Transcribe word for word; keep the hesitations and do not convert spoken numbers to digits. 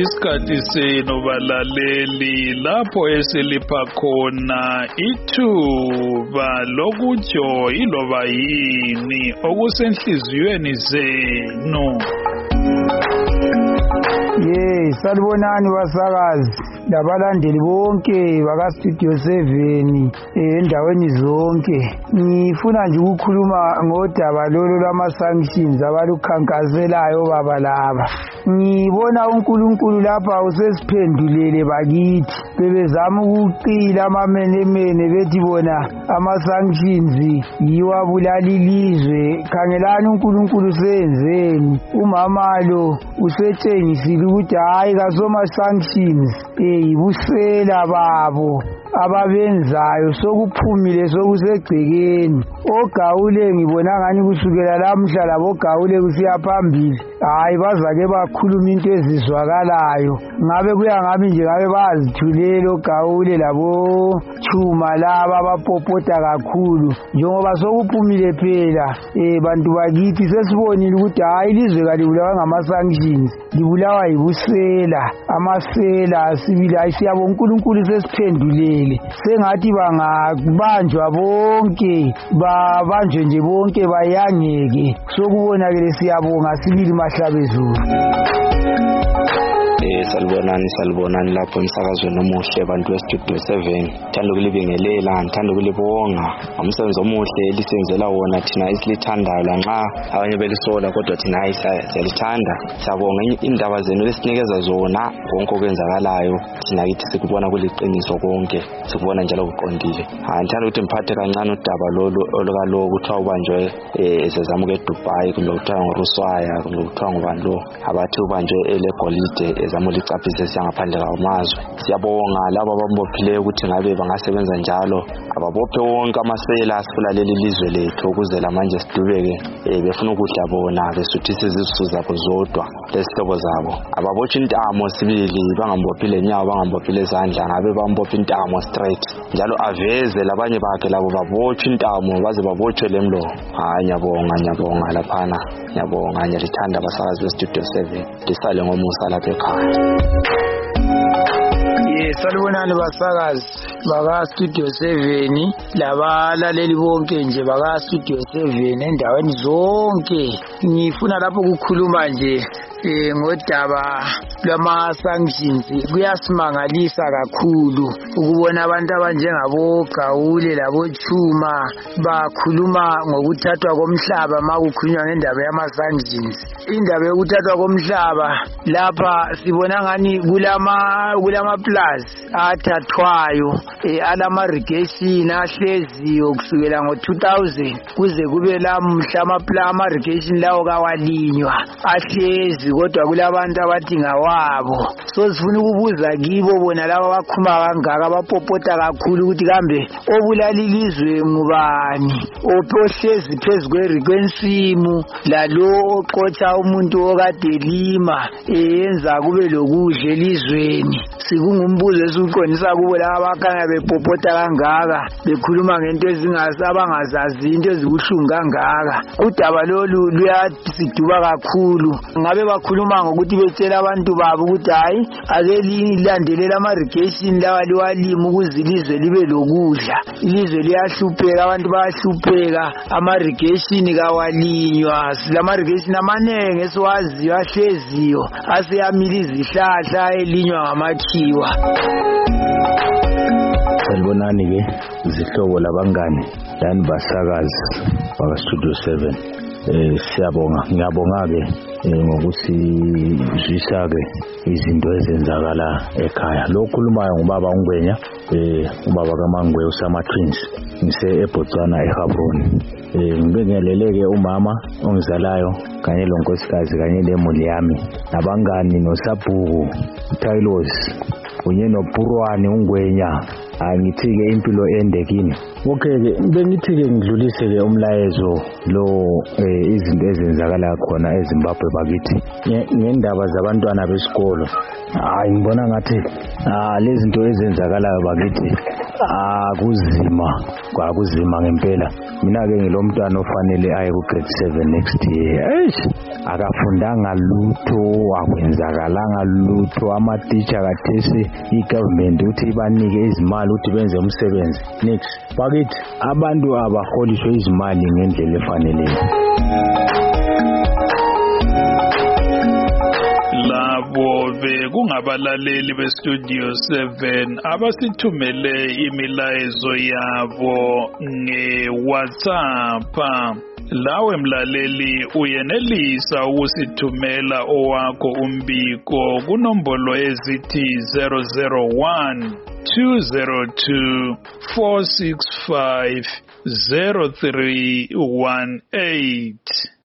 isikhathi senu balaleli lapho esilipha khona ithuba lokutsho iloba yini okusenhliziyweni zenu. Ye, salibonani basakazi labalandeli bonke baka Studio seven endaweni zonke. Ngifuna nje ukukhuluma ngodaba lolo lwama sanctions abalukhankaselayo baba laba. Ngibona uNkulunkulu lapha usesiphendulele bakithi. Bebezama ukuqila amamenemene bethi bona ama sanctions yiwabulala ilizwe. Khangelani uNkulunkulu senzeni. Umama lo usetshengisile ukuthi hayi kasoma sanctions eyibusela babo ababenzayo sokuphumile sokusegcekeni. Ogawule ngibona ngani kusukela lamhla labo Gawule kusiya phambili hayi bazake bakhuluma into ezizwakalayo. Ngabe kuya ngami nje ngabe bazithulela oGawule labo Chuma laba abapopota kakhulu njengoba sokuphumile phela eh bantu bakithi sesibonile ukuthi hayi ilizwe kalibulawa ngama sanctions libulawa yibusela amasela asibili. Hayi siyabonga uNkulunkulu sesiphendulele sengathi bangabanjwa bonke babanjwe nje bonke bayangeke sokubonakele. Siyabonga sibili mahlabezulu. Eh salibonani salibonani lapho emsakazweni omuhle abantu we Studio seven. Thanda ukulibingelela, ngithanda ukulibonga umsebenzi omuhle lisenzela wona thina isilithandayo lanxa abanye belisola kodwa thina ayisiyalithanda. Siyabonga indaba zenu lesinikeza zona konke okwenzakalayo thina kithi sikubona kuliqiniso konke sikubona njalo kuqondile. Ngithanda ukuthi mphathe kancane udaba lolu olukalo kuthiwa ubanjwe ezezamuk eDubai kulo kuthiwa ngoRuswaya kulo kuthiwa ngobani lo abathi ubanjwe elegolide ezamuli caphise siyangaphandle kwamazwe. Siyabonga labo abambophileyo ukuthi ngabe bangasebenza njalo ababophe wonke amasela asifulaleli ilizwe lethu ukuze lamanje sidubeke befuna ukudla bona besuthisa izisu zabo zodwa lesihlobo zabo. Ababothe intamo sibili bangambophile nyawo bangambophile izandla ngabe bambophe intamo straight njalo aveze labanye bakhe labo babothe intamo baze babothe lemlo. Hayi nyabonga nyabonga laphana nyabonga nyalithanda abasakazi be Studio seven lisale ngomusa lapha ekhaya. Yes, salibonani basakazi baka Studio seven labalaleli bonke nje baka Studio seven endaweni zonke. Ngifuna lapho ukukhuluma nje eh ngodaba lwama sanctions. Kuyasimangalisa kakhulu ukubona abantu abanjengabo Gawule labo Chuma bakhuluma ngokuthathwa komhlaba makukhulunywa ngendaba yama sanctions. Indaba yokuthathwa komhlaba lapha sibona ngani kulama kulama plus athathwayo alama irrigation ahleziyo kusukela ngo two thousand kuze kube lamhla ama irrigation lawo kawalinywa ahlezi kodwa kulabantu abathi ngawabo. So sifuna ukubuza kibo bona laba bakhuma kangaka abapopota kakhulu ukuthi kambe obulala ilizwe ngubani opohlezi phezulu kwensimu lalo oqotha umuntu okade lima eyenza kube lokudla elizweni. Sikungumbuzo esiqondisa kubo laba abakhanya bepopota kangaka bekhuluma ngento ezingasabangazazi into ezibuhlungu kangaka. Udaba lolu luyasiduba kakhulu. Ngabe bakhuluma ngokuthi betshela abantu babo ukuthi hayi ake lilandelela ama irrigation lawa liwalima ukuze ilizwe libe lokudla. Ilizwe liyahlupheka abantu bayahlupheka ama irrigation kawalinywa. Silama irrigation amanenge esiwaziyo ahleziyo aseyamila izihlahla elinywa ngamakhiwa. Salibonani ke izihlobo labangani lani basakazi baka Studio seven. Eh siyabonga ngiyabonga ke ngokuthi zwisa ke izinto ezenzakala ekhaya. Lo khulumayo ngubaba uNgwenya eh ubaba kaMangwe usama twins ngise eBotswana eGaborone. Eh ngibingeleleke umama ongizalayo kanye lonkosikazi kanye nemuli yami nabangani noSabhuku Tylos kunye noPurwane uNgwenya. Angithike impilo ende kini. Okay ke bengithi ke ngidlulise ke umlayezo lo izinto ezenzakala khona eZimbabwe bakithi ngendaba zabantwana besikolo. Hayi ngibona ngathi ah lezi zinto ezenzakalayo bakithi akuzima kwakuzima ngempela. Mina ke ngilomntwana ofanele aye ku grade seven next year. Eish, akafundanga lutho, akwenzakalanga lutho. Ama teacher kathesi i-government uthi ibanike izimali ukuthi benze umsebenzi. Next, bakithi abantu abaholiswe izimali ngendlela efaneleyo. Labo bekungabalaleli beStudio seven abasithumele imilayezo yabo nge-WhatsApp. Lawe mlaleli uyenelisa ukusithumela owakho umbiko kunombolo ezithi zero zero one two zero two four six five zero three one eight.